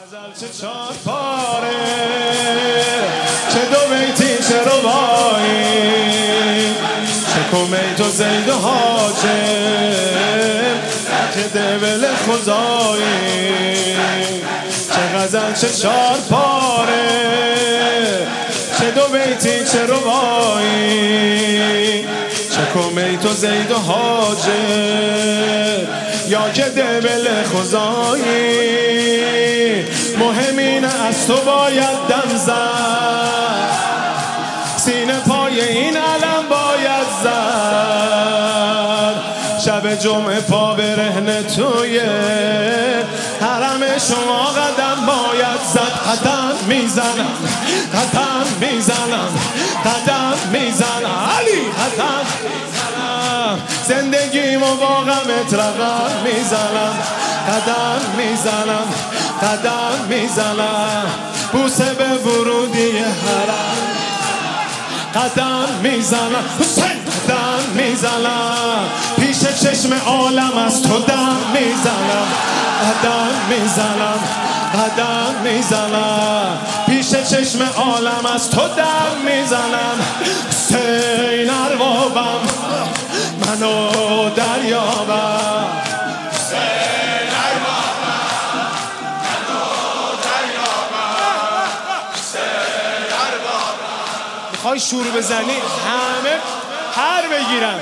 چه چار پاره چه دو بیتی چه ربایی چه کمی تو زید و حاجم چه دبل خدایی چه غزل چه چار پاره چه دو بیتی چه ربایی چه کمی تو زید و حاجم یا که دبل خدایی مهم اینه از تو باید دم زد سینه پای این علم باید زد شب جمعه پا برهنه توی حرم شما قدم باید زد قدم میزنم قدم میزنم قدم میزنم علی قدم میزنم زندگیمو با غمت رقم میزنم قدم میزنم قدم میزنم بوسه به ورودی حرم قدم میزنم حسین قدم میزنم پیش چشم عالم از تو دم میزنم قدم میزنم قدم میزنم پیش چشم عالم از تو دم میزنم حسین اربابم منو دریابم میخوای شور بزنی همه پر بگیرن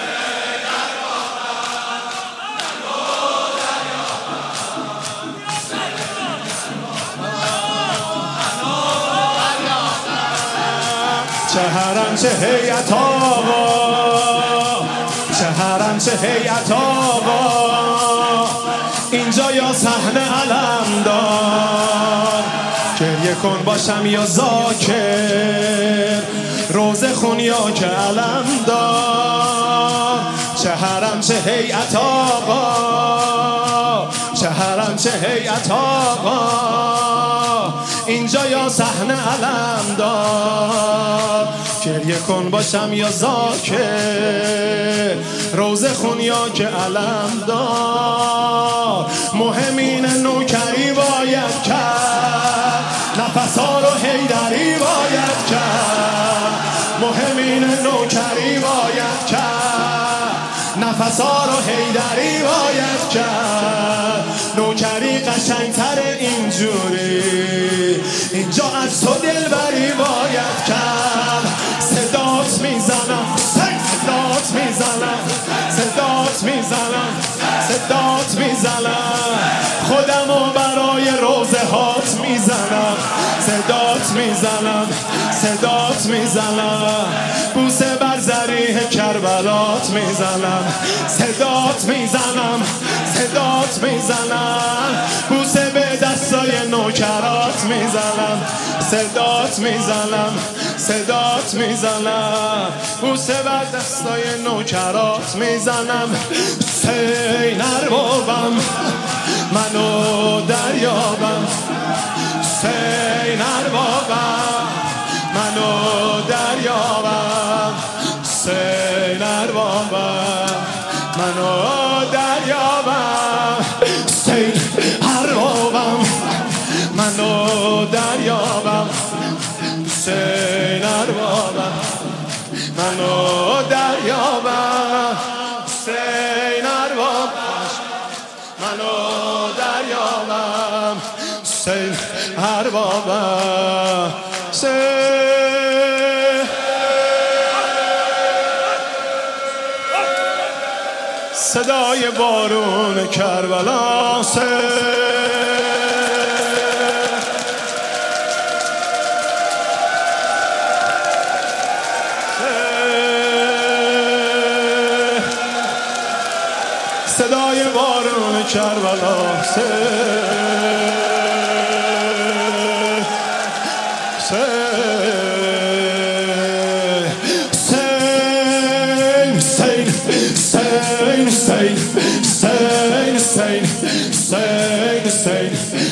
چه حرم چه هیئت آقا چه حرم چه هیئت آقا اینجا یا صحنه علمدار گریه کن باشم یا ذاکر روزه خون یا که علمدار چه حرم چه هیئت آقا چه حرم چه هیئت آقا اینجا یا صحنه علمدار گریه کن باشم یا ذاکر روزه خون یا که علمدار مهم اینه نوکری باید کرد نفسا رو حیدری باید کرد مهم اینه نوکری باید کرد نفسا رو حیدری باید کرد نوکری قشنگتر اینجوری اینجا از تو دلبری باید کرد صدات میزنم صدات میزنم صدات میزنم صدات میزنم خودمو برای روزه هات میزنم صدات میزنم صدات میزنم بوسه بر ذریح کربلات میزنم صدات میزنم صدات میزنم بوسه به دستای نوکرات میزنم صدات میزنم صدات میزنم بوسه بر دستای نوکرات میزنم حسین اربابم منو دریابم حسین اربابم منو دریابم حسین اربابم منو دریابم حسین اربابم منو دریابم حسین اربابم منو دریابم حسین اربابم منو دریابم حسین اربابم صدای بارون کربلا صدای بارون کربلا Hussein